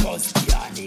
Tostiani.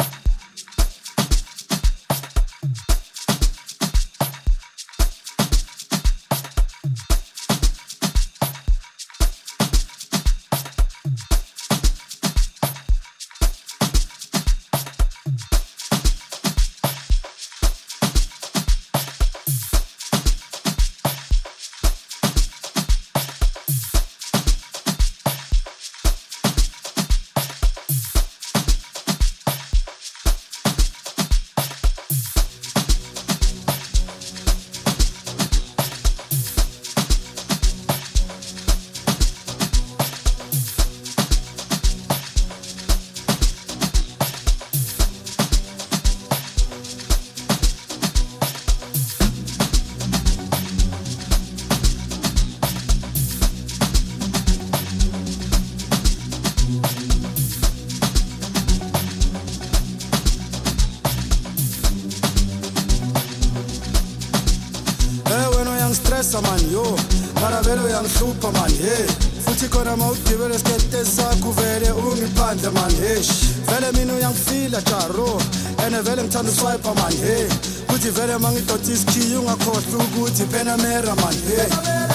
Man, yo, maravelo yang Superman, hey. Futhi khona mawugibela esikete sakho vele ungiphandle man, hey. Vele mina uyangifila jaro, ene vele ngithanda uswipe man, hey. Kuthi vele mangidotha isikhiyi ungakhohlwa ukuthi Panamera man, hey.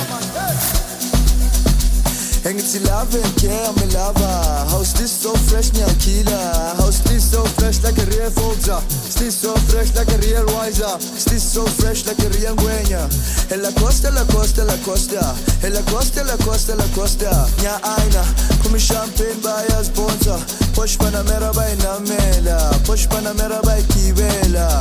Engithi love and care, me lover. House this so fresh, me a killer. House this so fresh like a real folder. This so fresh like a real wiser. This so fresh like a real Guenya. En la costa, la costa, la costa. En la costa, la costa, la costa. Nya aina, come champagne by a sponsor. Push Panamera by Namela. Push Panamera by Kibela.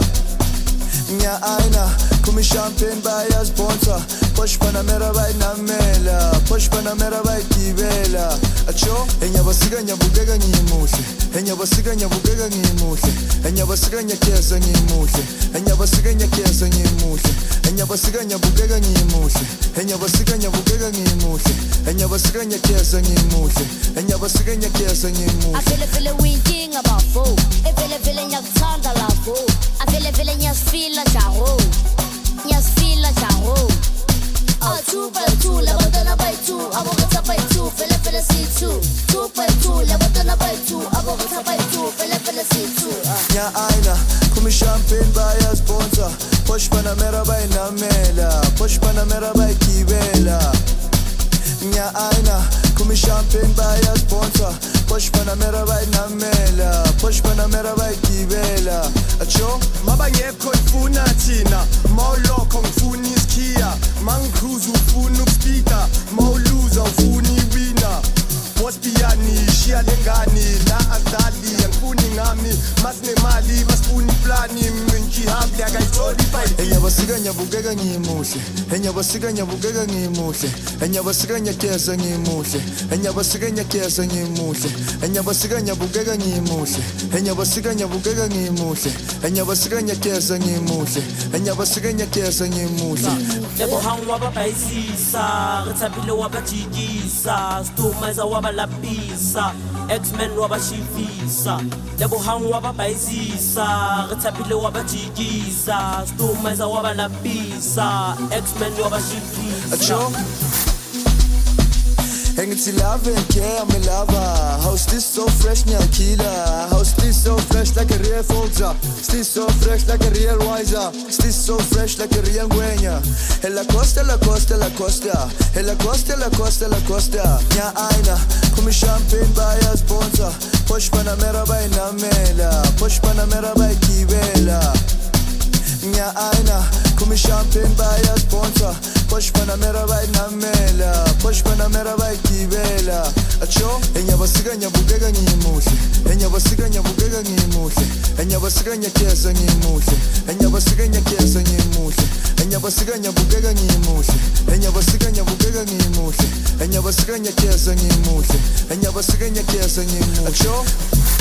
Nya aina, come champagne by a sponsor. Push Panamera by Namela. Push Panamera by Kibela. Acho, enya basiga nyabugega nyimushe. Enya basiga nyabugega nyimushe. Enya basiga nyakesa nyimushe. Enya basiga nyakesa nyimushe. Enya basiga nyabugega nyimushe. Enya basiga nyabugega nyimushe. Enya basiga nyakesa nyimushe. Enya basiga nyakesa nyimushe. I feel it winking about fool. I feel it nyakuthanda la fool. I feel it nyasfila jaro. Nyasfila jaro. Oh, 2 by 2, labadana by 2, abogata by 2, fele C2. 2 by 2, labadana by 2, abogata by 2, fele C2. Nya aina, come champagne by a sponsor. Push Panamera by Namela. Push Panamera by Kibela. Nya aina, come champagne by a sponsor. Push Panamera by Namela. Push Panamera by Kibela. Acho, Mabangekho ngifuna thina, mawulokho ngifuna isikhiya, mangicruise ufuna ukupita, mawuluza ufuna iwina. Wasbiyani shiya lengani la adali ngifuna ngami, masinemali masifuna iplani, ngihambe akayitholi fight. enya basiga nyabugega nyimushe. Enya basiga nyabugega nyimushe. Enya basiga nyakesa nyimushe. Enya basiga nyakesa nyimushe. Enya basiga nyabugega nyimushe. Enya basiga nyabugega nyimushe. Enya basiga nyakesa nyimushe. Enya basiga nyakesa nyimushe. Lebo hang wa ba paisisa, retsapile wa ba jikisa, stumaiza wa ba lapisa, X-Men wa ba shifisa. Lebo hang wa ba paisisa, retsapile wa ba jikisa, stumaiza wa ba lapisa, X-Men wa ba shifisa. Acho, engithi love and care, me lover. House this so fresh, nya killer. House this so fresh like a real folder. This so fresh like a real wiser. This so fresh like a real Guenya. En la costa, la costa, la costa. En la costa, la costa, la costa. Nya aina, come champagne by a sponsor. Push Panamera by Namela. Push Panamera by Kibela. Nya aina, come champagne by a sponsor. Push Panamera by Namela. Push Panamera by Kibela. Acho, enya basiga nyabugega nyimushe. Enya basiga nyabugega nyimushe. Enya basiga nyakesa nyimushe. Enya basiga nyakesa nyimushe. Enya basiga nyabugega nyimushe. Enya basiga nyabugega nyimushe. Enya basiga nyakesa nyimushe. Enya basiga nyakesa nyimushe. Acho,